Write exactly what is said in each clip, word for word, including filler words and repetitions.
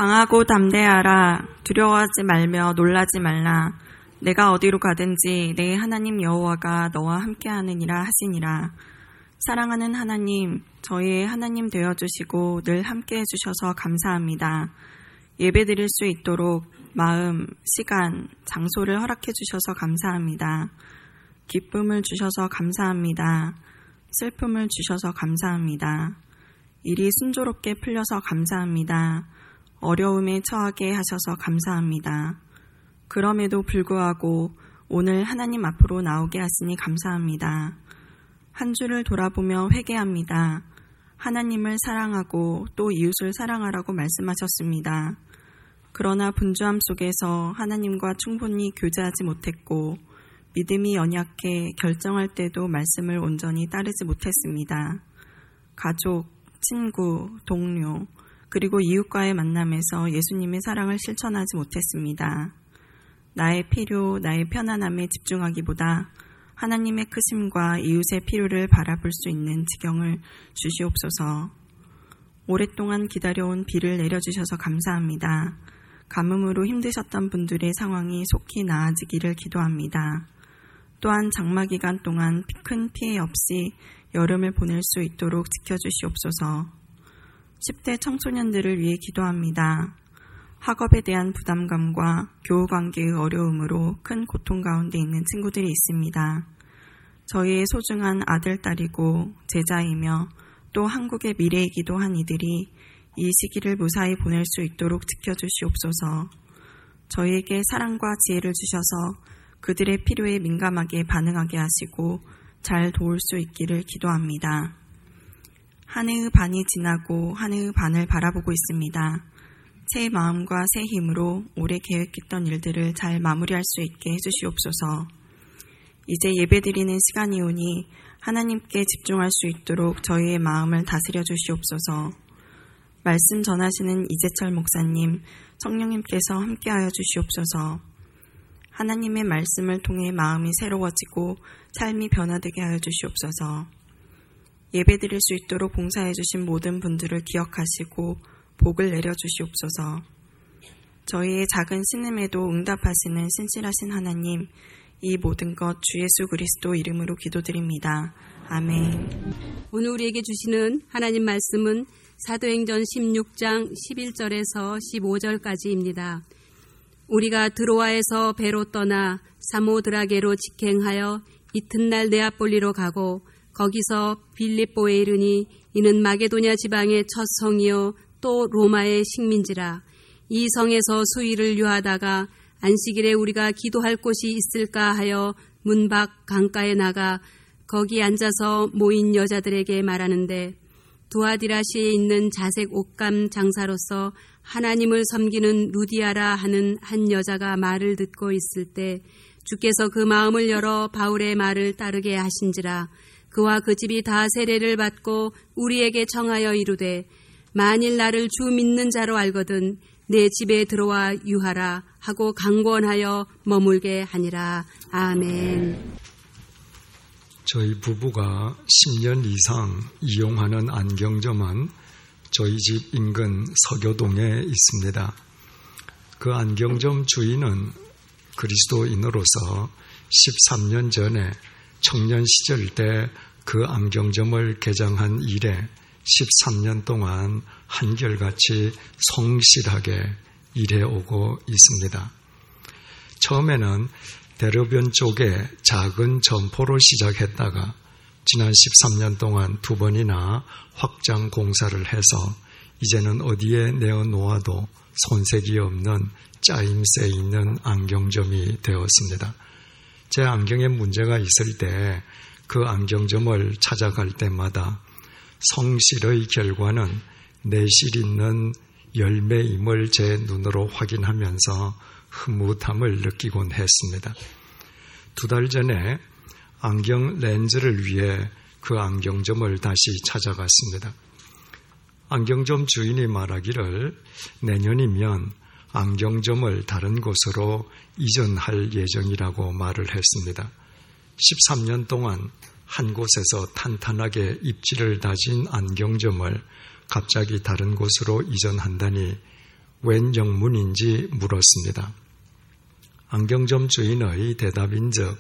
강하고 담대하라. 두려워하지 말며 놀라지 말라. 내가 어디로 가든지 내 하나님 여호와가 너와 함께하느니라 하시니라. 사랑하는 하나님, 저희의 하나님 되어주시고 늘 함께해 주셔서 감사합니다. 예배드릴 수 있도록 마음, 시간, 장소를 허락해 주셔서 감사합니다. 기쁨을 주셔서 감사합니다. 슬픔을 주셔서 감사합니다. 일이 순조롭게 풀려서 감사합니다. 어려움에 처하게 하셔서 감사합니다. 그럼에도 불구하고 오늘 하나님 앞으로 나오게 하시니 감사합니다. 한 주를 돌아보며 회개합니다. 하나님을 사랑하고 또 이웃을 사랑하라고 말씀하셨습니다. 그러나 분주함 속에서 하나님과 충분히 교제하지 못했고 믿음이 연약해 결정할 때도 말씀을 온전히 따르지 못했습니다. 가족, 친구, 동료, 그리고 이웃과의 만남에서 예수님의 사랑을 실천하지 못했습니다. 나의 필요, 나의 편안함에 집중하기보다 하나님의 크심과 이웃의 필요를 바라볼 수 있는 지경을 주시옵소서. 오랫동안 기다려온 비를 내려주셔서 감사합니다. 가뭄으로 힘드셨던 분들의 상황이 속히 나아지기를 기도합니다. 또한 장마 기간 동안 큰 피해 없이 여름을 보낼 수 있도록 지켜주시옵소서. 십 대 청소년들을 위해 기도합니다. 학업에 대한 부담감과 교우 관계의 어려움으로 큰 고통 가운데 있는 친구들이 있습니다. 저희의 소중한 아들, 딸이고 제자이며 또 한국의 미래이기도 한 이들이 이 시기를 무사히 보낼 수 있도록 지켜주시옵소서. 저희에게 사랑과 지혜를 주셔서 그들의 필요에 민감하게 반응하게 하시고 잘 도울 수 있기를 기도합니다. 한 해의 반이 지나고 한 해의 반을 바라보고 있습니다. 새 마음과 새 힘으로 올해 계획했던 일들을 잘 마무리할 수 있게 해주시옵소서. 이제 예배드리는 시간이 오니 하나님께 집중할 수 있도록 저희의 마음을 다스려 주시옵소서. 말씀 전하시는 이재철 목사님, 성령님께서 함께하여 주시옵소서. 하나님의 말씀을 통해 마음이 새로워지고 삶이 변화되게 하여 주시옵소서. 예배드릴 수 있도록 봉사해 주신 모든 분들을 기억하시고 복을 내려 주시옵소서. 저희의 작은 신음에도 응답하시는 신실하신 하나님, 이 모든 것 주 예수 그리스도 이름으로 기도드립니다. 아멘. 오늘 우리에게 주시는 하나님 말씀은 사도행전 십육 장 십일 절에서 십오 절까지입니다. 우리가 드로아에서 배로 떠나 사모드라게로 직행하여 이튿날 네아폴리로 가고 거기서 빌립보에 이르니 이는 마게도냐 지방의 첫 성이요 또 로마의 식민지라. 이 성에서 수일을 유하다가 안식일에 우리가 기도할 곳이 있을까 하여 문 밖 강가에 나가 거기 앉아서 모인 여자들에게 말하는데 두아디라시에 있는 자색 옷감 장사로서 하나님을 섬기는 루디아라 하는 한 여자가 말을 듣고 있을 때 주께서 그 마음을 열어 바울의 말을 따르게 하신지라. 그와 그 집이 다 세례를 받고 우리에게 청하여 이르되 만일 나를 주 믿는 자로 알거든 내 집에 들어와 유하라 하고 강권하여 머물게 하니라. 아멘. 저희 부부가 십 년 이상 이용하는 안경점은 저희 집 인근 서교동에 있습니다. 그 안경점 주인은 그리스도인으로서 십삼 년 전에 청년 시절 때 그 안경점을 개장한 이래 십삼 년 동안 한결같이 성실하게 일해오고 있습니다. 처음에는 대로변 쪽에 작은 점포로 시작했다가 지난 십삼 년 동안 두 번이나 확장 공사를 해서 이제는 어디에 내어놓아도 손색이 없는 짜임새 있는 안경점이 되었습니다. 제 안경에 문제가 있을 때 그 안경점을 찾아갈 때마다 성실의 결과는 내실 있는 열매임을 제 눈으로 확인하면서 흐뭇함을 느끼곤 했습니다. 두 달 전에 안경 렌즈를 위해 그 안경점을 다시 찾아갔습니다. 안경점 주인이 말하기를 내년이면 안경점을 다른 곳으로 이전할 예정이라고 말을 했습니다. 십삼 년 동안 한 곳에서 탄탄하게 입지를 다진 안경점을 갑자기 다른 곳으로 이전한다니 웬 영문인지 물었습니다. 안경점 주인의 대답인즉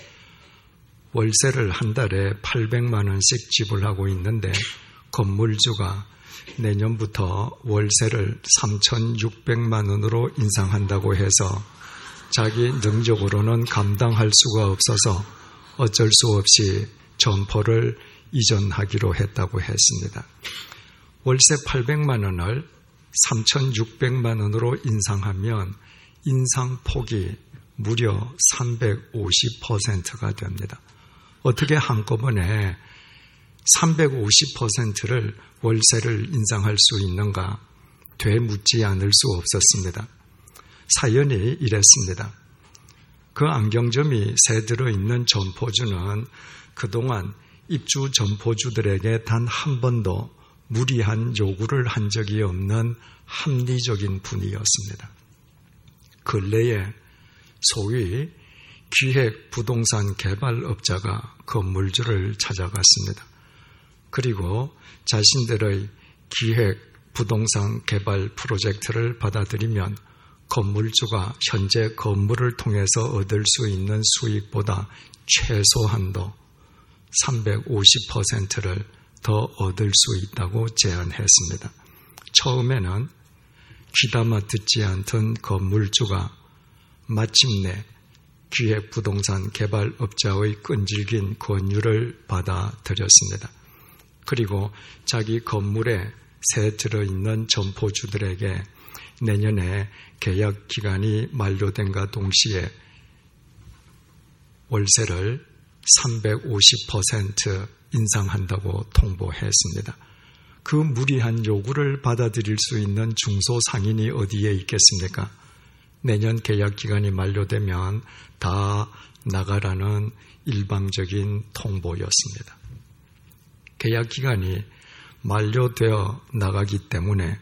월세를 한 달에 팔백만 원씩 지불하고 있는데 건물주가 내년부터 월세를 삼천육백만 원으로 인상한다고 해서 자기 능력으로는 감당할 수가 없어서 어쩔 수 없이 점포를 이전하기로 했다고 했습니다. 월세 팔백만 원을 삼천육백만 원으로 인상하면 인상폭이 무려 삼백오십 퍼센트가 됩니다. 어떻게 한꺼번에 삼백오십 퍼센트를 월세를 인상할 수 있는가 되묻지 않을 수 없었습니다. 사연이 이랬습니다. 그 안경점이 새 들어있는 점포주는 그동안 입주 점포주들에게 단 한 번도 무리한 요구를 한 적이 없는 합리적인 분이었습니다. 근래에 소위 기획 부동산 개발업자가 건물주를 찾아갔습니다. 그리고 자신들의 기획 부동산 개발 프로젝트를 받아들이면 건물주가 현재 건물을 통해서 얻을 수 있는 수익보다 최소한도 삼백오십 퍼센트를 더 얻을 수 있다고 제안했습니다. 처음에는 귀담아 듣지 않던 건물주가 마침내 기획부동산 개발업자의 끈질긴 권유를 받아들였습니다. 그리고 자기 건물에 새 들어있는 점포주들에게 내년에 계약 기간이 만료된과 동시에 월세를 삼백오십 퍼센트 인상한다고 통보했습니다. 그 무리한 요구를 받아들일 수 있는 중소상인이 어디에 있겠습니까? 내년 계약 기간이 만료되면 다 나가라는 일방적인 통보였습니다. 계약 기간이 만료되어 나가기 때문에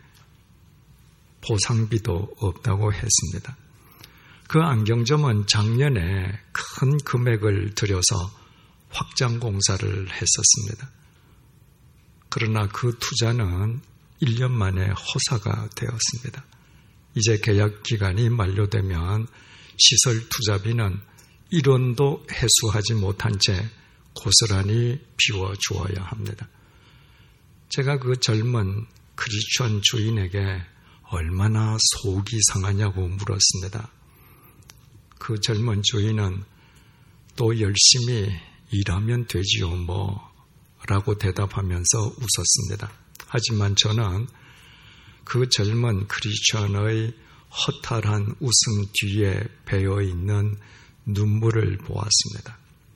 보상비도 없다고 했습니다. 그 안경점은 작년에 큰 금액을 들여서 확장 공사를 했었습니다. 그러나 그 투자는 일 년 만에 허사가 되었습니다. 이제 계약 기간이 만료되면 시설 투자비는 일 원도 회수하지 못한 채 고스란히 비워주어야 합니다. 제가 그 젊은 크리스천 주인에게 얼마나 속이 상하냐고 물었습니다. 그 젊은 주인은 또 열심히 일하면 되지요 뭐 라고 대답하면서 웃었습니다. 하지만 저는 그 젊은 크리스천의 허탈한 웃음 뒤에 배어있는 눈물을 보았습니다.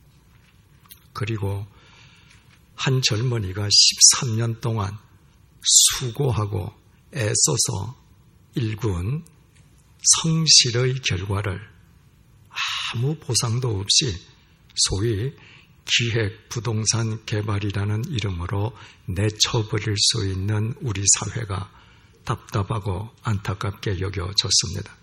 그리고 한 젊은이가 십삼 년 동안 수고하고 애써서 일군 성실의 결과를 아무 보상도 없이 소위 기획 부동산 개발이라는 이름으로 내쳐버릴 수 있는 우리 사회가 답답하고 안타깝게 여겨졌습니다.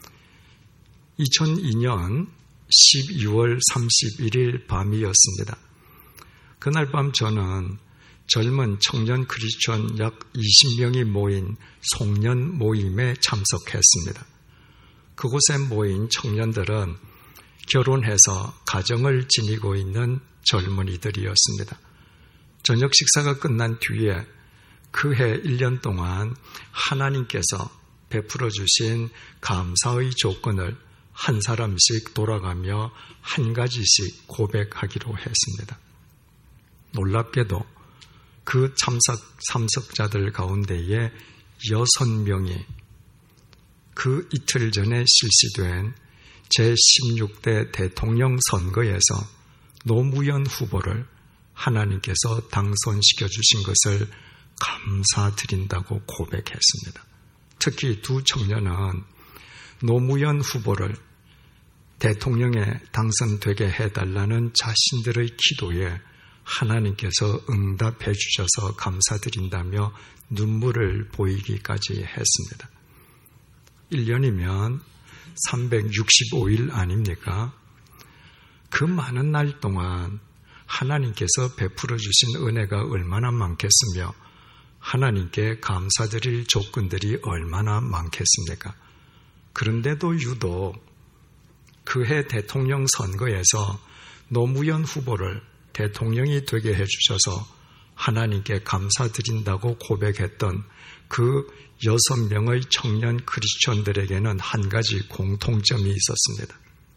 이천이 년 십이월 삼십일일 밤이었습니다. 그날 밤 저는 젊은 청년 크리스천 약 이십 명이 모인 송년 모임에 참석했습니다. 그곳에 모인 청년들은 결혼해서 가정을 지니고 있는 젊은이들이었습니다. 저녁 식사가 끝난 뒤에 그해 일 년 동안 하나님께서 베풀어 주신 감사의 조건을 한 사람씩 돌아가며 한 가지씩 고백하기로 했습니다. 놀랍게도 그 참석, 참석자들 가운데에 여섯 명이 그 이틀 전에 실시된 제십육 대 대통령 선거에서 노무현 후보를 하나님께서 당선시켜 주신 것을 감사드린다고 고백했습니다. 특히 두 청년은 노무현 후보를 대통령에 당선되게 해달라는 자신들의 기도에 하나님께서 응답해 주셔서 감사드린다며 눈물을 보이기까지 했습니다. 일 년이면 삼백육십오 일 아닙니까? 그 많은 날 동안 하나님께서 베풀어 주신 은혜가 얼마나 많겠으며 하나님께 감사드릴 조건들이 얼마나 많겠습니까? 그런데도 유독 그해 대통령 선거에서 노무현 후보를 대통령이 되게 해주셔서 하나님께 감사드린다고 고백했던 그 여섯 명의 청년 크리스천들에게는 한 가지 공통점이 있었습니다.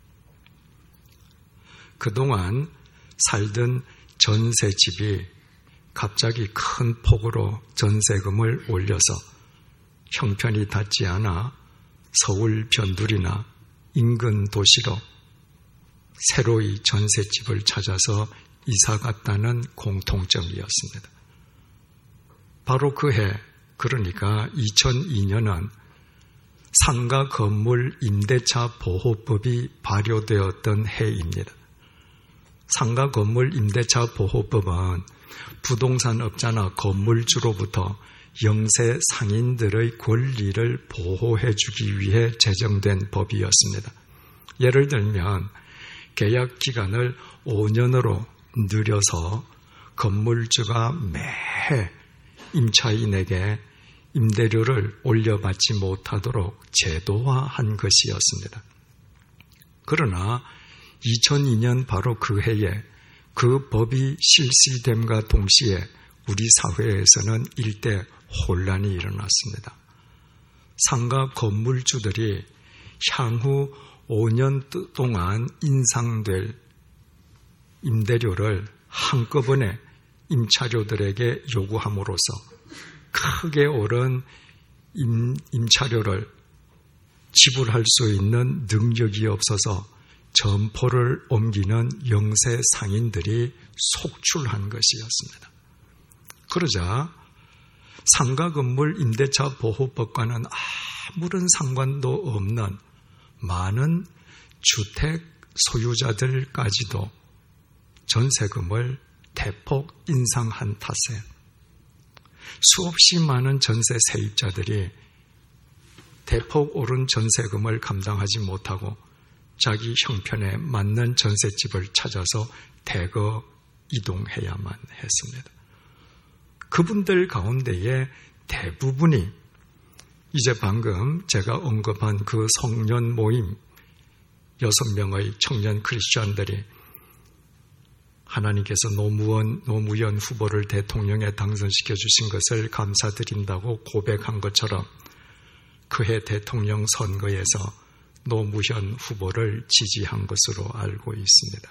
그동안 살던 전세집이 갑자기 큰 폭으로 전세금을 올려서 형편이 닿지 않아 서울 변두리나 인근 도시로 새로이 전셋집을 찾아서 이사 갔다는 공통점이었습니다. 바로 그해, 그러니까 이천이 년은 상가 건물 임대차 보호법이 발효되었던 해입니다. 상가 건물 임대차 보호법은 부동산 업자나 건물주로부터 영세 상인들의 권리를 보호해주기 위해 제정된 법이었습니다. 예를 들면 계약 기간을 오 년으로 늘려서 건물주가 매해 임차인에게 임대료를 올려받지 못하도록 제도화한 것이었습니다. 그러나 이천이 년 바로 그 해에 그 법이 실시됨과 동시에 우리 사회에서는 일대 혼란이 일어났습니다. 상가 건물주들이 향후 오 년 동안 인상될 임대료를 한꺼번에 임차료들에게 요구함으로써 크게 오른 임, 임차료를 지불할 수 있는 능력이 없어서 점포를 옮기는 영세 상인들이 속출한 것이었습니다. 그러자 상가 건물 임대차 보호법과는 아무런 상관도 없는 많은 주택 소유자들까지도 전세금을 대폭 인상한 탓에 수없이 많은 전세 세입자들이 대폭 오른 전세금을 감당하지 못하고 자기 형편에 맞는 전셋집을 찾아서 대거 이동해야만 했습니다. 그분들 가운데의 대부분이 이제 방금 제가 언급한 그 성년 모임 여섯 명의 청년 크리스천들이 하나님께서 노무현, 노무현 후보를 대통령에 당선시켜 주신 것을 감사드린다고 고백한 것처럼 그해 대통령 선거에서 노무현 후보를 지지한 것으로 알고 있습니다.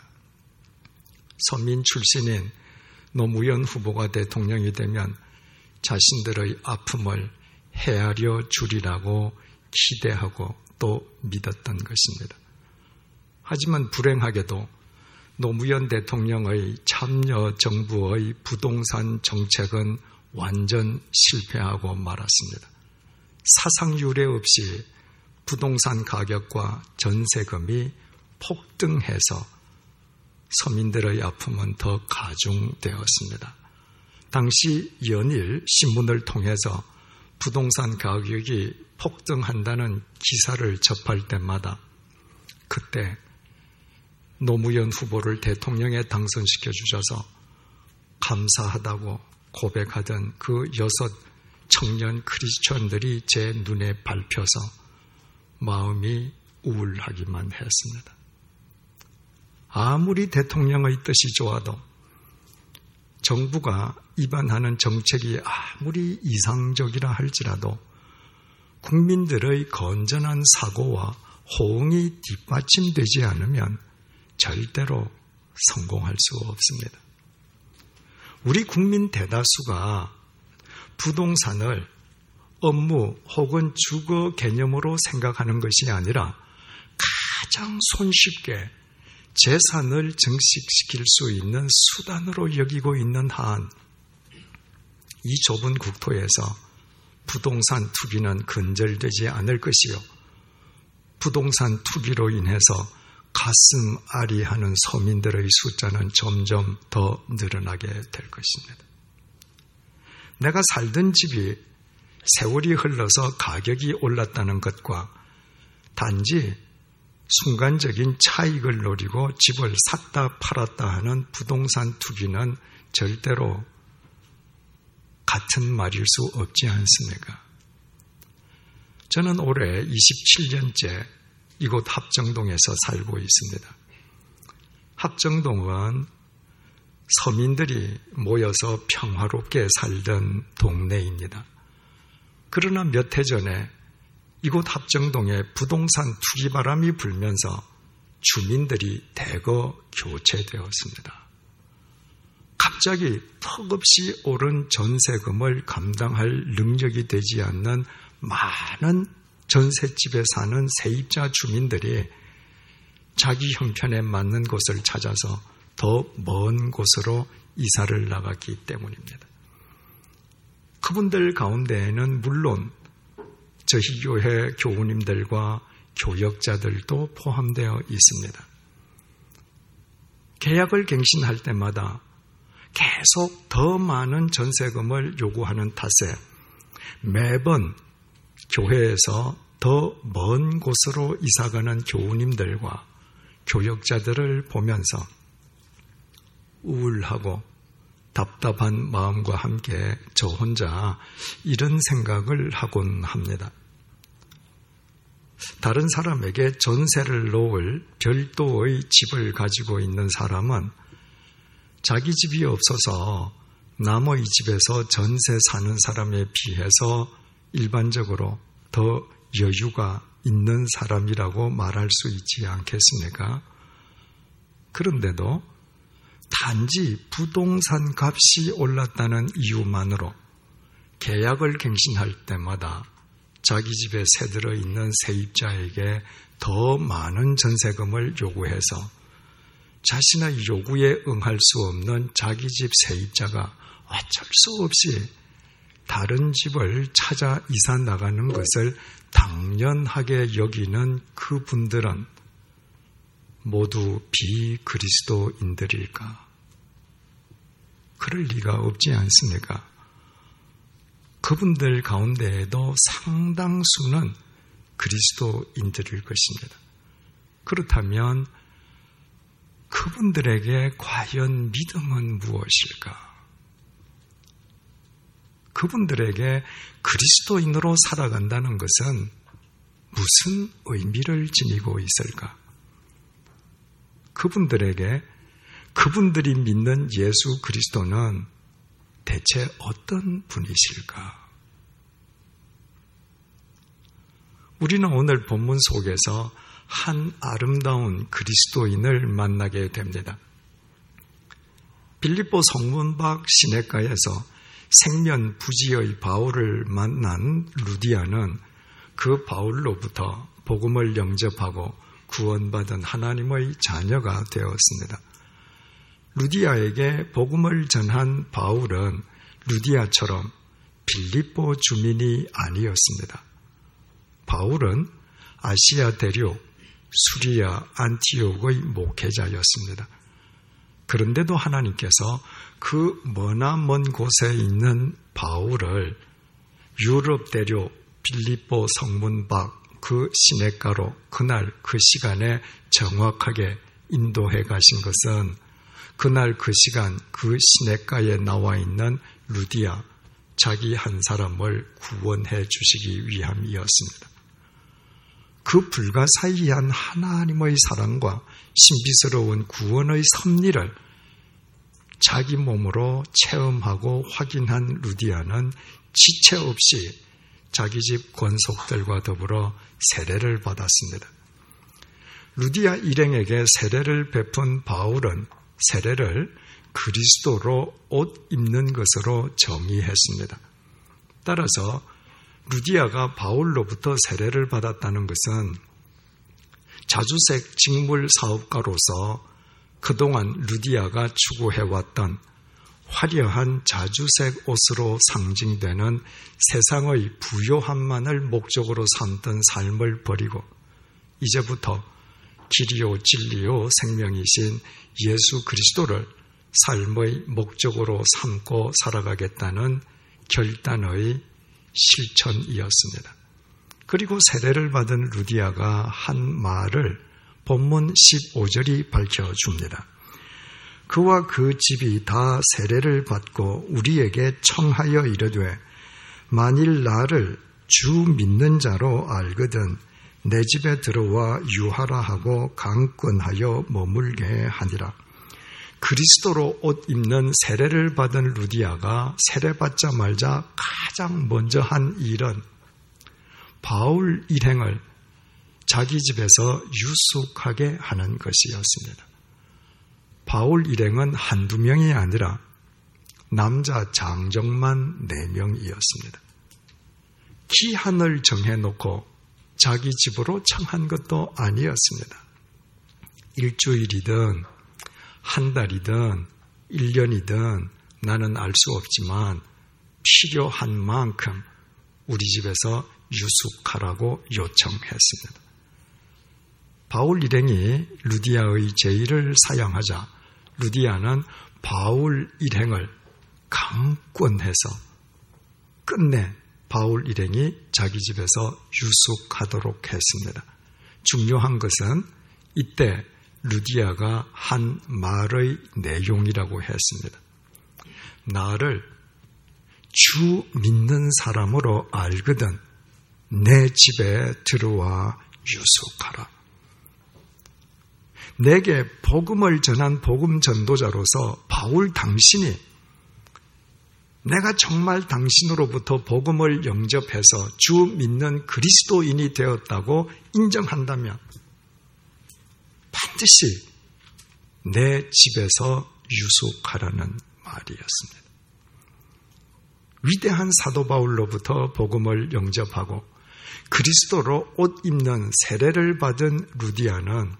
서민 출신인 노무현 후보가 대통령이 되면 자신들의 아픔을 헤아려 주리라고 기대하고 또 믿었던 것입니다. 하지만 불행하게도 노무현 대통령의 참여 정부의 부동산 정책은 완전 실패하고 말았습니다. 사상 유례 없이 부동산 가격과 전세금이 폭등해서 서민들의 아픔은 더 가중되었습니다. 당시 연일 신문을 통해서 부동산 가격이 폭등한다는 기사를 접할 때마다 그때 노무현 후보를 대통령에 당선시켜 주셔서 감사하다고 고백하던 그 여섯 청년 크리스천들이 제 눈에 밟혀서 마음이 우울하기만 했습니다. 아무리 대통령의 뜻이 좋아도 정부가 입안하는 정책이 아무리 이상적이라 할지라도 국민들의 건전한 사고와 호응이 뒷받침되지 않으면 절대로 성공할 수 없습니다. 우리 국민 대다수가 부동산을 업무 혹은 주거 개념으로 생각하는 것이 아니라 가장 손쉽게 재산을 증식시킬 수 있는 수단으로 여기고 있는 한 이 좁은 국토에서 부동산 투기는 근절되지 않을 것이요. 부동산 투기로 인해서 가슴 아리하는 서민들의 숫자는 점점 더 늘어나게 될 것입니다. 내가 살던 집이 세월이 흘러서 가격이 올랐다는 것과 단지 순간적인 차익을 노리고 집을 샀다 팔았다 하는 부동산 투기는 절대로 같은 말일 수 없지 않습니까? 저는 올해 이십칠 년째 이곳 합정동에서 살고 있습니다. 합정동은 서민들이 모여서 평화롭게 살던 동네입니다. 그러나 몇 해 전에 이곳 합정동에 부동산 투기바람이 불면서 주민들이 대거 교체되었습니다. 갑자기 턱없이 오른 전세금을 감당할 능력이 되지 않는 많은 전셋집에 사는 세입자 주민들이 자기 형편에 맞는 곳을 찾아서 더 먼 곳으로 이사를 나갔기 때문입니다. 그분들 가운데에는 물론 저희 교회 교우님들과 교역자들도 포함되어 있습니다. 계약을 갱신할 때마다 계속 더 많은 전세금을 요구하는 탓에 매번 교회에서 더 먼 곳으로 이사가는 교우님들과 교역자들을 보면서 우울하고 답답한 마음과 함께 저 혼자 이런 생각을 하곤 합니다. 다른 사람에게 전세를 놓을 별도의 집을 가지고 있는 사람은 자기 집이 없어서 남의 집에서 전세 사는 사람에 비해서 일반적으로 더 여유가 있는 사람이라고 말할 수 있지 않겠습니까? 그런데도 단지 부동산 값이 올랐다는 이유만으로 계약을 갱신할 때마다 자기 집에 새들어 있는 세입자에게 더 많은 전세금을 요구해서 자신의 요구에 응할 수 없는 자기 집 세입자가 어쩔 수 없이 다른 집을 찾아 이사 나가는 것을 당연하게 여기는 그분들은 모두 비그리스도인들일까? 그럴 리가 없지 않습니까? 그분들 가운데에도 상당수는 그리스도인들일 것입니다. 그렇다면 그분들에게 과연 믿음은 무엇일까? 그분들에게 그리스도인으로 살아간다는 것은 무슨 의미를 지니고 있을까? 그분들에게 그분들이 믿는 예수 그리스도는 대체 어떤 분이실까? 우리는 오늘 본문 속에서 한 아름다운 그리스도인을 만나게 됩니다. 빌립보 성문 밖 시내가에서 생면 부지의 바울을 만난 루디아는 그 바울로부터 복음을 영접하고 구원받은 하나님의 자녀가 되었습니다. 루디아에게 복음을 전한 바울은 루디아처럼 빌립보 주민이 아니었습니다. 바울은 아시아 대륙 수리아 안티옥의 목회자였습니다. 그런데도 하나님께서 그 머나 먼 곳에 있는 바울을 유럽 대륙 빌립보 성문 밖 그 시내가로 그날 그 시간에 정확하게 인도해 가신 것은 그날 그 시간 그 시내가에 나와 있는 루디아 자기 한 사람을 구원해 주시기 위함이었습니다. 그 불가사의한 하나님의 사랑과 신비스러운 구원의 섭리를 자기 몸으로 체험하고 확인한 루디아는 지체 없이 자기 집 권속들과 더불어 세례를 받았습니다. 루디아 일행에게 세례를 베푼 바울은 세례를 그리스도로 옷 입는 것으로 정의했습니다. 따라서 루디아가 바울로부터 세례를 받았다는 것은 자주색 직물 사업가로서 그동안 루디아가 추구해왔던 화려한 자주색 옷으로 상징되는 세상의 부요함만을 목적으로 삼던 삶을 버리고 이제부터 길이요 진리요 생명이신 예수 그리스도를 삶의 목적으로 삼고 살아가겠다는 결단의 실천이었습니다. 그리고 세례를 받은 루디아가 한 말을 본문 십오 절이 밝혀줍니다. 그와 그 집이 다 세례를 받고 우리에게 청하여 이르되 만일 나를 주 믿는 자로 알거든 내 집에 들어와 유하라 하고 강권하여 머물게 하니라. 그리스도로 옷 입는 세례를 받은 루디아가 세례받자 말자 가장 먼저 한 일은 바울 일행을 자기 집에서 유숙하게 하는 것이었습니다. 바울 일행은 한두 명이 아니라 남자 장정만 네 명이었습니다. 기한을 정해놓고 자기 집으로 청한 것도 아니었습니다. 일주일이든 한 달이든 일 년이든 나는 알 수 없지만 필요한 만큼 우리 집에서 유숙하라고 요청했습니다. 바울 일행이 루디아의 제의를 사양하자 루디아는 바울 일행을 강권해서 끝내 바울 일행이 자기 집에서 유숙하도록 했습니다. 중요한 것은 이때 루디아가 한 말의 내용이라고 했습니다. 나를 주 믿는 사람으로 알거든 내 집에 들어와 유숙하라. 내게 복음을 전한 복음 전도자로서 바울 당신이 내가 정말 당신으로부터 복음을 영접해서 주 믿는 그리스도인이 되었다고 인정한다면 반드시 내 집에서 유숙하라는 말이었습니다. 위대한 사도 바울로부터 복음을 영접하고 그리스도로 옷 입는 세례를 받은 루디아는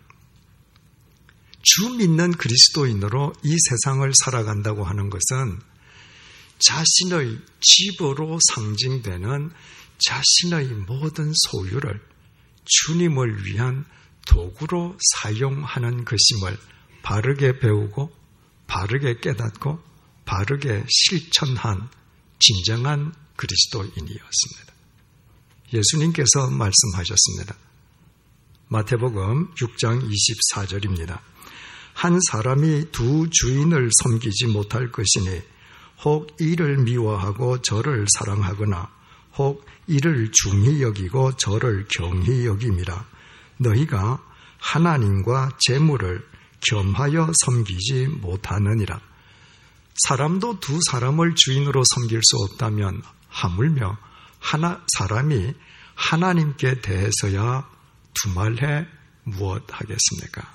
주 믿는 그리스도인으로 이 세상을 살아간다고 하는 것은 자신의 집으로 상징되는 자신의 모든 소유를 주님을 위한 도구로 사용하는 것임을 바르게 배우고 바르게 깨닫고 바르게 실천한 진정한 그리스도인이었습니다. 예수님께서 말씀하셨습니다. 마태복음 육 장 이십사 절입니다. 한 사람이 두 주인을 섬기지 못할 것이니 혹 이를 미워하고 저를 사랑하거나 혹 이를 중히 여기고 저를 경히 여김이라. 너희가 하나님과 재물을 겸하여 섬기지 못하느니라. 사람도 두 사람을 주인으로 섬길 수 없다면 하물며 하나 사람이 하나님께 대해서야 두말해 무엇 하겠습니까?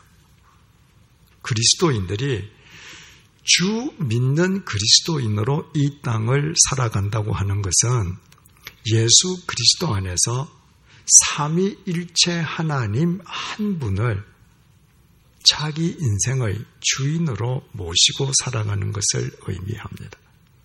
그리스도인들이 주 믿는 그리스도인으로 이 땅을 살아간다고 하는 것은 예수 그리스도 안에서 삼위일체 하나님 한 분을 자기 인생의 주인으로 모시고 살아가는 것을 의미합니다.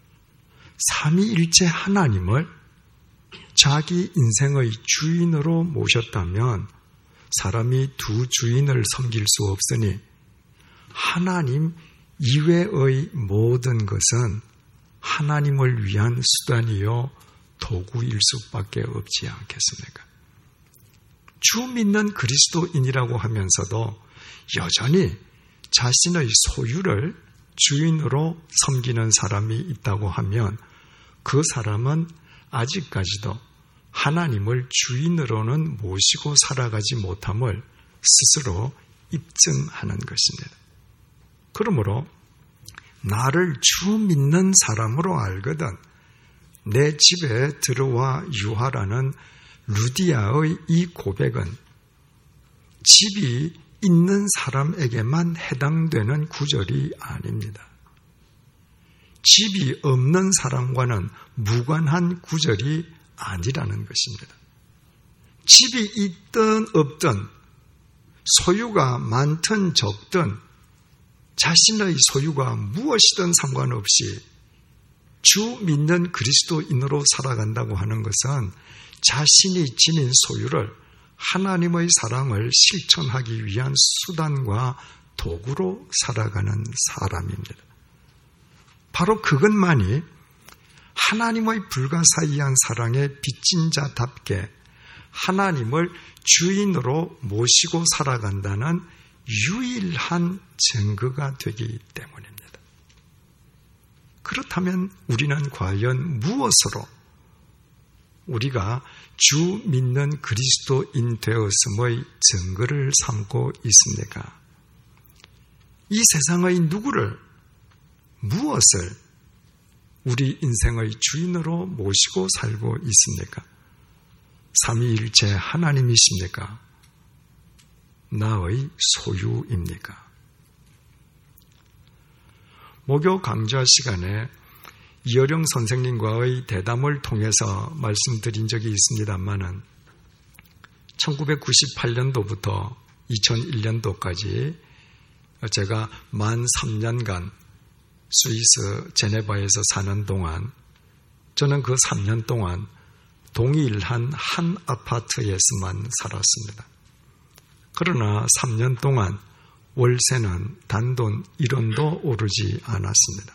삼위일체 하나님을 자기 인생의 주인으로 모셨다면 사람이 두 주인을 섬길 수 없으니 하나님 이외의 모든 것은 하나님을 위한 수단이요 도구일 수밖에 없지 않겠습니까? 주 믿는 그리스도인이라고 하면서도 여전히 자신의 소유를 주인으로 섬기는 사람이 있다고 하면 그 사람은 아직까지도 하나님을 주인으로는 모시고 살아가지 못함을 스스로 입증하는 것입니다. 그러므로 나를 주 믿는 사람으로 알거든 내 집에 들어와 유하라는 루디아의 이 고백은 집이 있는 사람에게만 해당되는 구절이 아닙니다. 집이 없는 사람과는 무관한 구절이 아니라는 것입니다. 집이 있든 없든 소유가 많든 적든 자신의 소유가 무엇이든 상관없이 주 믿는 그리스도인으로 살아간다고 하는 것은 자신이 지닌 소유를 하나님의 사랑을 실천하기 위한 수단과 도구로 살아가는 사람입니다. 바로 그것만이 하나님의 불가사의한 사랑에 빚진 자답게 하나님을 주인으로 모시고 살아간다는 유일한 증거가 되기 때문입니다. 그렇다면 우리는 과연 무엇으로 우리가 주 믿는 그리스도인 되었음의 증거를 삼고 있습니까? 이 세상의 누구를, 무엇을 우리 인생의 주인으로 모시고 살고 있습니까? 삼위일체 하나님이십니까? 나의 소유입니까? 목요 강좌 시간에 이어령 선생님과의 대담을 통해서 말씀드린 적이 있습니다만은 천구백구십팔 년도부터 이천일 년도까지 제가 만 삼 년간 스위스 제네바에서 사는 동안 저는 그 삼 년 동안 동일한 한 아파트에서만 살았습니다. 그러나 삼 년 동안 월세는 단돈 일 원도 오르지 않았습니다.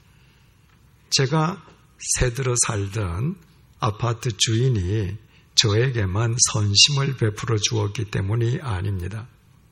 제가 새들어 살던 아파트 주인이 저에게만 선심을 베풀어 주었기 때문이 아닙니다.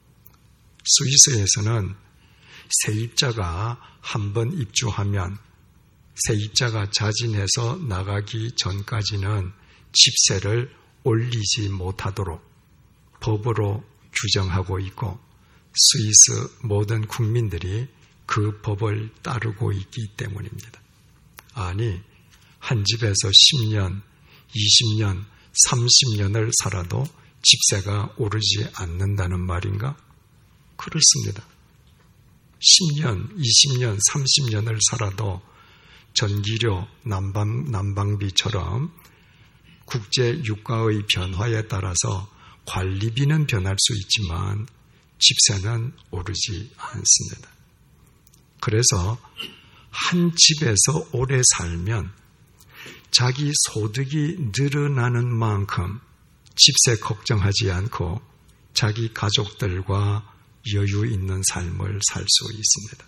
스위스에서는 세입자가 한번 입주하면 세입자가 자진해서 나가기 전까지는 집세를 올리지 못하도록 법으로 규정하고 있고 스위스 모든 국민들이 그 법을 따르고 있기 때문입니다. 아니, 한 집에서 십 년, 이십 년, 삼십 년을 살아도 집세가 오르지 않는다는 말인가? 그렇습니다. 십 년, 이십 년, 삼십 년을 살아도 전기료, 난방, 난방비처럼 국제 유가의 변화에 따라서 관리비는 변할 수 있지만 집세는 오르지 않습니다. 그래서 한 집에서 오래 살면 자기 소득이 늘어나는 만큼 집세 걱정하지 않고 자기 가족들과 여유 있는 삶을 살 수 있습니다.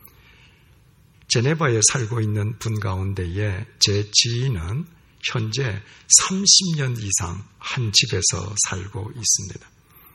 제네바에 살고 있는 분 가운데에 제 지인은 현재 삼십 년 이상 한 집에서 살고 있습니다.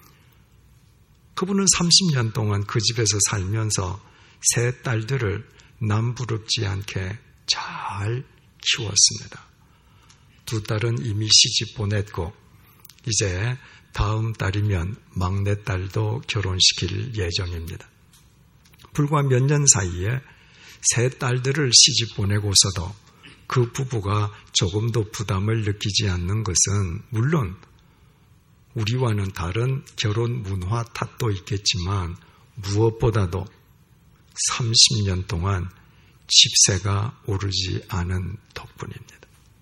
그분은 삼십 년 동안 그 집에서 살면서 세 딸들을 남부럽지 않게 잘 키웠습니다. 두 딸은 이미 시집 보냈고 이제 다음 달이면 막내딸도 결혼시킬 예정입니다. 불과 몇 년 사이에 세 딸들을 시집 보내고서도 그 부부가 조금도 부담을 느끼지 않는 것은 물론 우리와는 다른 결혼 문화 탓도 있겠지만 무엇보다도 삼십 년 동안 집세가 오르지 않은 덕분입니다.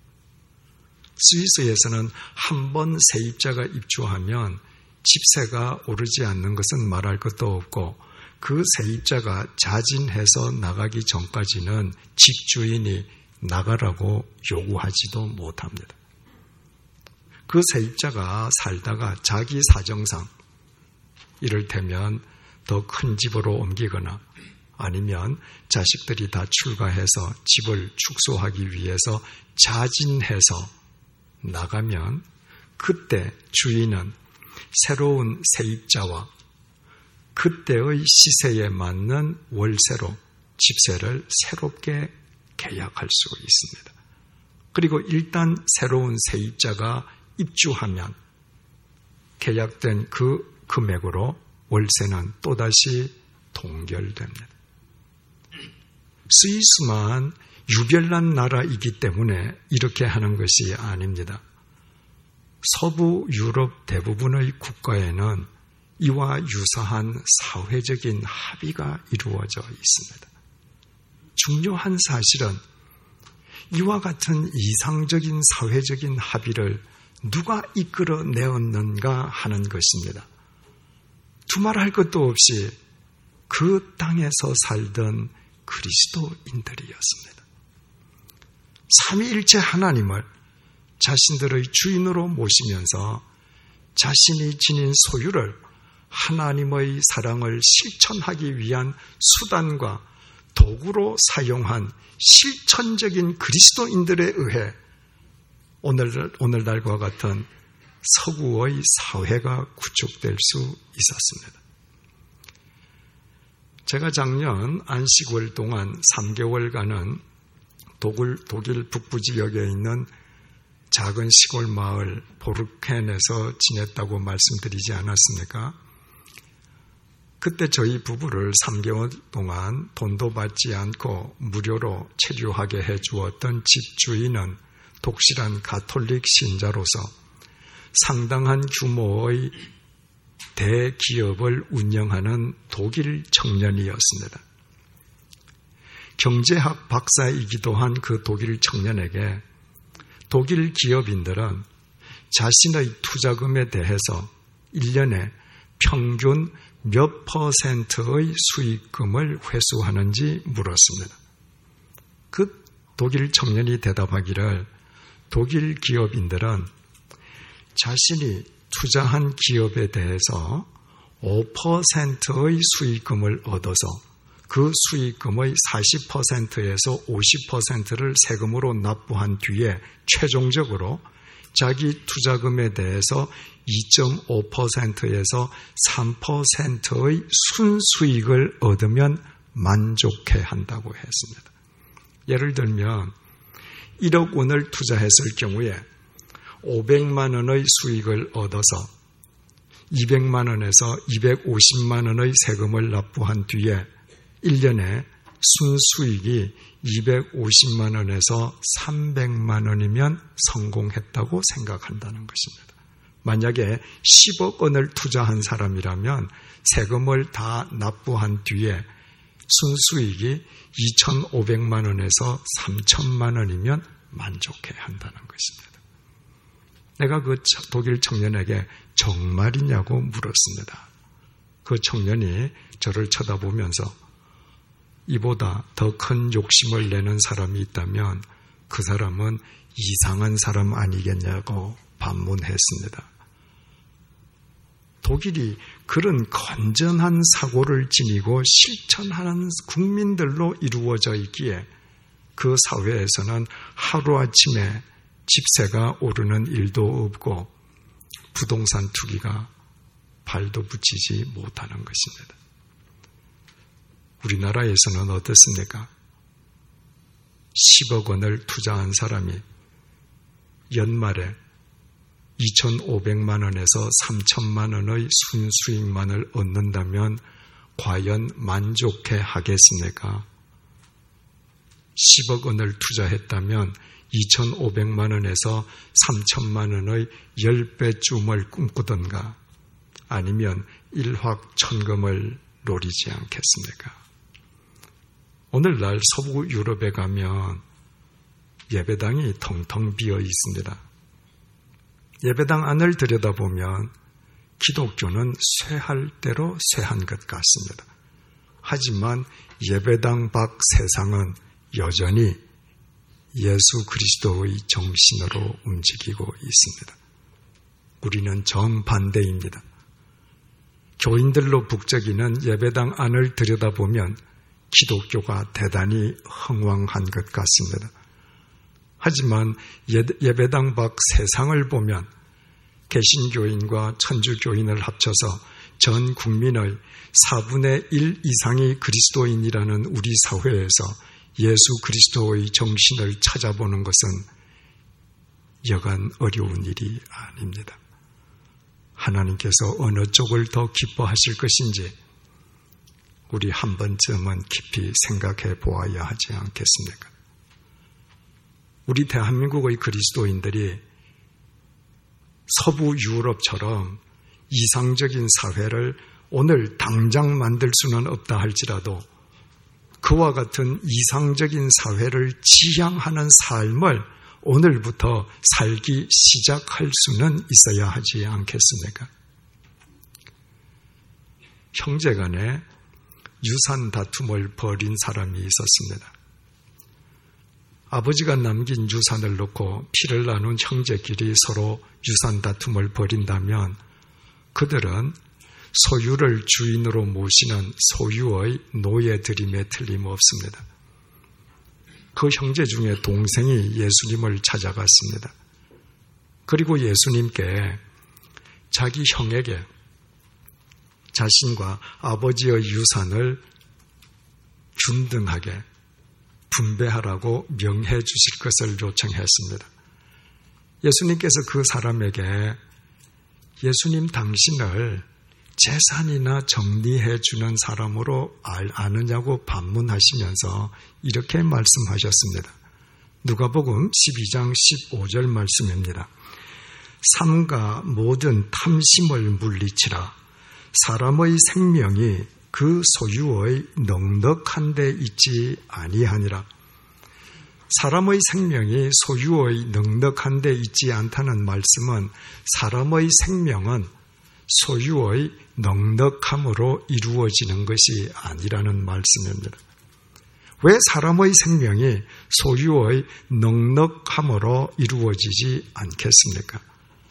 스위스에서는 한 번 세입자가 입주하면 집세가 오르지 않는 것은 말할 것도 없고 그 세입자가 자진해서 나가기 전까지는 집주인이 나가라고 요구하지도 못합니다. 그 세입자가 살다가 자기 사정상 이를테면 더 큰 집으로 옮기거나 아니면 자식들이 다 출가해서 집을 축소하기 위해서 자진해서 나가면 그때 주인은 새로운 세입자와 그때의 시세에 맞는 월세로 집세를 새롭게 계약할 수 있습니다. 그리고 일단 새로운 세입자가 입주하면 계약된 그 금액으로 월세는 또다시 동결됩니다. 스위스만 유별난 나라이기 때문에 이렇게 하는 것이 아닙니다. 서부 유럽 대부분의 국가에는 이와 유사한 사회적인 합의가 이루어져 있습니다. 중요한 사실은 이와 같은 이상적인 사회적인 합의를 누가 이끌어내었는가 하는 것입니다. 두말할 것도 없이 그 땅에서 살던 그리스도인들이었습니다. 삼위일체 하나님을 자신들의 주인으로 모시면서 자신이 지닌 소유를 하나님의 사랑을 실천하기 위한 수단과 도구로 사용한 실천적인 그리스도인들에 의해 오늘, 오늘날과 같은 서구의 사회가 구축될 수 있었습니다. 제가 작년 안식월 동안 삼 개월간은 독일, 독일 북부 지역에 있는 작은 시골 마을 보르켄에서 지냈다고 말씀드리지 않았습니까? 그때 저희 부부를 삼 개월 동안 돈도 받지 않고 무료로 체류하게 해주었던 집주인은 독실한 가톨릭 신자로서 상당한 규모의 대기업을 운영하는 독일 청년이었습니다. 경제학 박사이기도 한 그 독일 청년에게 독일 기업인들은 자신의 투자금에 대해서 일 년에 평균 몇 퍼센트의 수익금을 회수하는지 물었습니다. 그 독일 청년이 대답하기를 독일 기업인들은 자신이 투자한 기업에 대해서 오 퍼센트의 수익금을 얻어서 그 수익금의 사십 퍼센트에서 오십 퍼센트를 세금으로 납부한 뒤에 최종적으로 자기 투자금에 대해서 이 점 오 퍼센트에서 삼 퍼센트의 순수익을 얻으면 만족해 한다고 했습니다. 예를 들면 일억 원을 투자했을 경우에 오백만 원의 수익을 얻어서 이백만 원에서 이백오십만 원의 세금을 납부한 뒤에 일 년에 순수익이 이백오십만 원에서 삼백만 원이면 성공했다고 생각한다는 것입니다. 만약에 십억 원을 투자한 사람이라면 세금을 다 납부한 뒤에 순수익이 이천오백만 원에서 삼천만 원이면 만족해 한다는 것입니다. 내가 그 독일 청년에게 정말이냐고 물었습니다. 그 청년이 저를 쳐다보면서 이보다 더 큰 욕심을 내는 사람이 있다면 그 사람은 이상한 사람 아니겠냐고 반문했습니다. 독일이 그런 건전한 사고를 지니고 실천하는 국민들로 이루어져 있기에 그 사회에서는 하루아침에 집세가 오르는 일도 없고 부동산 투기가 발도 붙이지 못하는 것입니다. 우리나라에서는 어떻습니까? 십억 원을 투자한 사람이 연말에 이천오백만 원에서 삼천만 원의 순수익만을 얻는다면 과연 만족해 하겠습니까? 십억 원을 투자했다면 이천오백만 원에서 삼천만 원의 십 배쯤을 꿈꾸던가 아니면 일확천금을 노리지 않겠습니까? 오늘날 서부 유럽에 가면 예배당이 텅텅 비어 있습니다. 예배당 안을 들여다보면 기독교는 쇠할 대로 쇠한 것 같습니다. 하지만 예배당 밖 세상은 여전히 예수 그리스도의 정신으로 움직이고 있습니다. 우리는 정반대입니다. 교인들로 북적이는 예배당 안을 들여다보면 기독교가 대단히 흥왕한 것 같습니다. 하지만 예배당 밖 세상을 보면 개신교인과 천주교인을 합쳐서 전 국민의 사분의 일 이상이 그리스도인이라는 우리 사회에서 예수 그리스도의 정신을 찾아보는 것은 여간 어려운 일이 아닙니다. 하나님께서 어느 쪽을 더 기뻐하실 것인지 우리 한 번쯤은 깊이 생각해 보아야 하지 않겠습니까? 우리 대한민국의 그리스도인들이 서부 유럽처럼 이상적인 사회를 오늘 당장 만들 수는 없다 할지라도 그와 같은 이상적인 사회를 지향하는 삶을 오늘부터 살기 시작할 수는 있어야 하지 않겠습니까? 형제간에 유산 다툼을 벌인 사람이 있었습니다. 아버지가 남긴 유산을 놓고 피를 나눈 형제끼리 서로 유산 다툼을 벌인다면 그들은 소유를 주인으로 모시는 소유의 노예들임에 틀림없습니다. 그 형제 중에 동생이 예수님을 찾아갔습니다. 그리고 예수님께 자기 형에게 자신과 아버지의 유산을 균등하게 분배하라고 명해 주실 것을 요청했습니다. 예수님께서 그 사람에게 예수님 당신을 재산이나 정리해 주는 사람으로 아느냐고 반문하시면서 이렇게 말씀하셨습니다. 누가복음 십이 장 십오 절 말씀입니다. 삼가 모든 탐심을 물리치라. 사람의 생명이 그 소유의 넉넉한 데 있지 아니하니라. 사람의 생명이 소유의 넉넉한 데 있지 않다는 말씀은 사람의 생명은 소유의 넉넉함으로 이루어지는 것이 아니라는 말씀입니다. 왜 사람의 생명이 소유의 넉넉함으로 이루어지지 않겠습니까?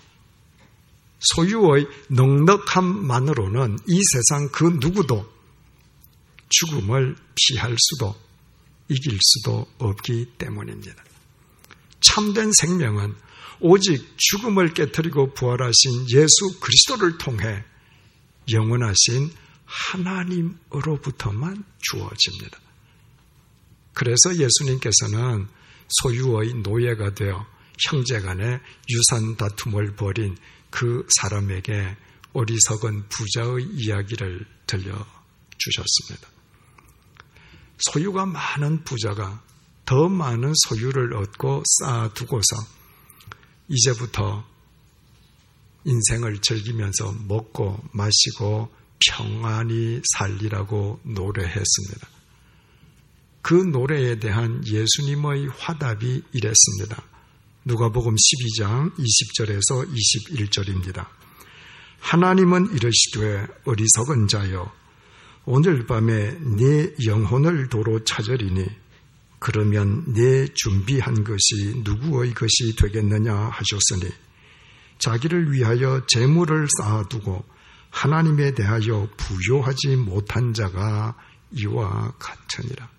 소유의 넉넉함만으로는 이 세상 그 누구도 죽음을 피할 수도 이길 수도 없기 때문입니다. 참된 생명은 오직 죽음을 깨뜨리고 부활하신 예수 그리스도를 통해 영원하신 하나님으로부터만 주어집니다. 그래서 예수님께서는 소유의 노예가 되어 형제간의 유산 다툼을 벌인 그 사람에게 어리석은 부자의 이야기를 들려주셨습니다. 소유가 많은 부자가 더 많은 소유를 얻고 쌓아두고서 이제부터 인생을 즐기면서 먹고 마시고 평안히 살리라고 노래했습니다. 그 노래에 대한 예수님의 화답이 이랬습니다. 누가복음 십이 장 이십 절에서 이십일 절입니다. 하나님은 이르시되 어리석은 자여 오늘 밤에 네 영혼을 도로 찾으리니 그러면 네 준비한 것이 누구의 것이 되겠느냐 하셨으니 자기를 위하여 재물을 쌓아두고 하나님에 대하여 부요하지 못한 자가 이와 같으니라.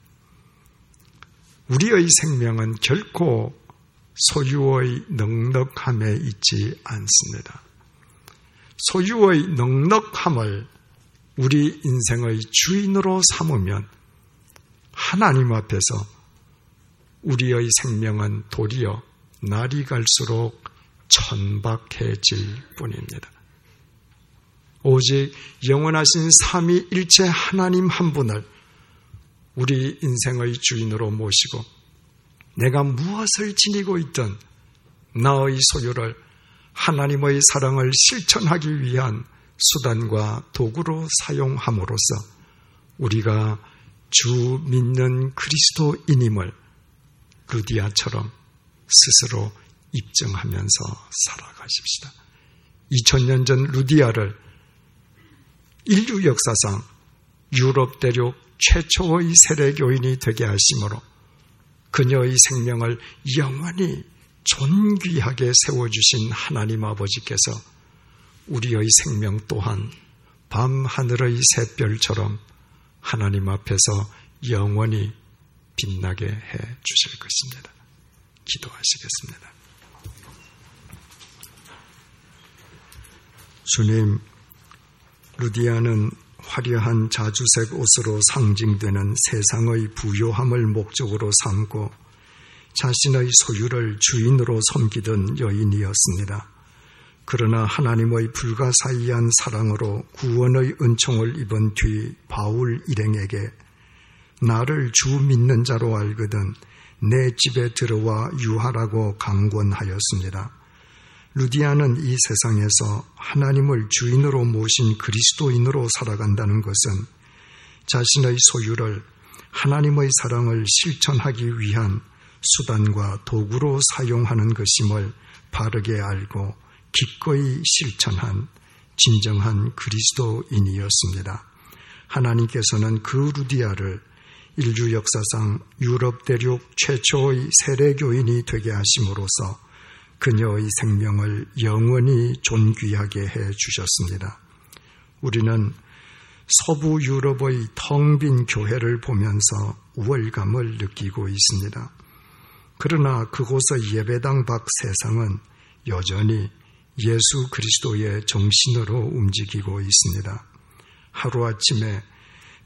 우리의 생명은 결코 소유의 넉넉함에 있지 않습니다. 소유의 넉넉함을 우리 인생의 주인으로 삼으면 하나님 앞에서 우리의 생명은 도리어 날이 갈수록 천박해질 뿐입니다. 오직 영원하신 삼위일체 하나님 한 분을 우리 인생의 주인으로 모시고 내가 무엇을 지니고 있든 나의 소유를 하나님의 사랑을 실천하기 위한 수단과 도구로 사용함으로써 우리가 주 믿는 그리스도인임을 루디아처럼 스스로 입증하면서 살아가십시다. 이천 년 전 루디아를 인류 역사상 유럽 대륙 최초의 세례교인이 되게 하심으로 그녀의 생명을 영원히 존귀하게 세워주신 하나님 아버지께서 우리의 생명 또한 밤하늘의 샛별처럼 하나님 앞에서 영원히 빛나게 해 주실 것입니다. 기도하시겠습니다. 주님, 루디아는 화려한 자주색 옷으로 상징되는 세상의 부요함을 목적으로 삼고 자신의 소유를 주인으로 섬기던 여인이었습니다. 그러나 하나님의 불가사의한 사랑으로 구원의 은총을 입은 뒤 바울 일행에게 나를 주 믿는 자로 알거든 내 집에 들어와 유하라고 강권하였습니다. 루디아는 이 세상에서 하나님을 주인으로 모신 그리스도인으로 살아간다는 것은 자신의 소유를 하나님의 사랑을 실천하기 위한 수단과 도구로 사용하는 것임을 바르게 알고 기꺼이 실천한 진정한 그리스도인이었습니다. 하나님께서는 그 루디아를 인류 역사상 유럽 대륙 최초의 세례교인이 되게 하심으로써 그녀의 생명을 영원히 존귀하게 해 주셨습니다. 우리는 서부 유럽의 텅 빈 교회를 보면서 우월감을 느끼고 있습니다. 그러나 그곳의 예배당 밖 세상은 여전히 예수 그리스도의 정신으로 움직이고 있습니다. 하루아침에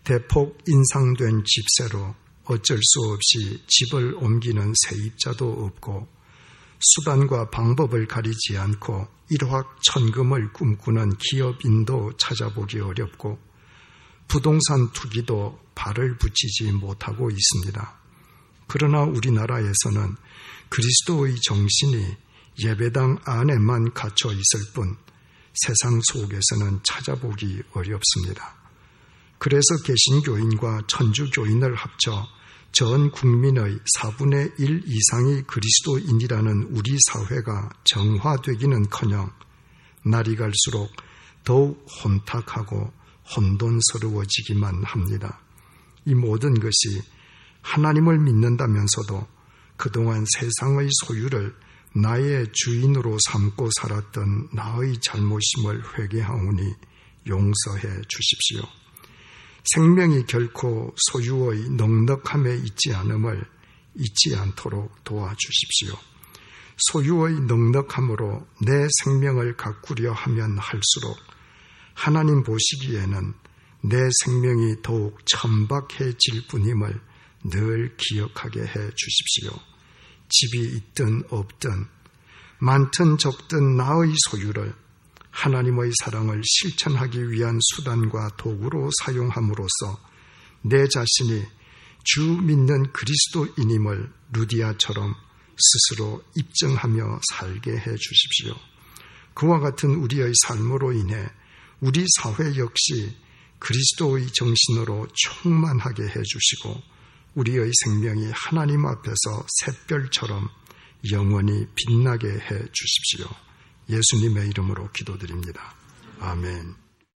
대폭 인상된 집세로 어쩔 수 없이 집을 옮기는 세입자도 없고 수단과 방법을 가리지 않고 일확천금을 꿈꾸는 기업인도 찾아보기 어렵고 부동산 투기도 발을 붙이지 못하고 있습니다. 그러나 우리나라에서는 그리스도의 정신이 예배당 안에만 갇혀 있을 뿐 세상 속에서는 찾아보기 어렵습니다. 그래서 개신교인과 천주교인을 합쳐 전 국민의 사분의 일 이상이 그리스도인이라는 우리 사회가 정화되기는커녕 날이 갈수록 더욱 혼탁하고 혼돈스러워지기만 합니다. 이 모든 것이 하나님을 믿는다면서도 그동안 세상의 소유를 나의 주인으로 삼고 살았던 나의 잘못임을 회개하오니 용서해 주십시오. 생명이 결코 소유의 넉넉함에 있지 않음을 잊지 않도록 도와주십시오. 소유의 넉넉함으로 내 생명을 가꾸려 하면 할수록 하나님 보시기에는 내 생명이 더욱 천박해질 뿐임을 늘 기억하게 해 주십시오. 집이 있든 없든 많든 적든 나의 소유를 하나님의 사랑을 실천하기 위한 수단과 도구로 사용함으로써 내 자신이 주 믿는 그리스도인임을 루디아처럼 스스로 입증하며 살게 해 주십시오. 그와 같은 우리의 삶으로 인해 우리 사회 역시 그리스도의 정신으로 충만하게 해 주시고 우리의 생명이 하나님 앞에서 샛별처럼 영원히 빛나게 해 주십시오. 예수님의 이름으로 기도드립니다. 아멘.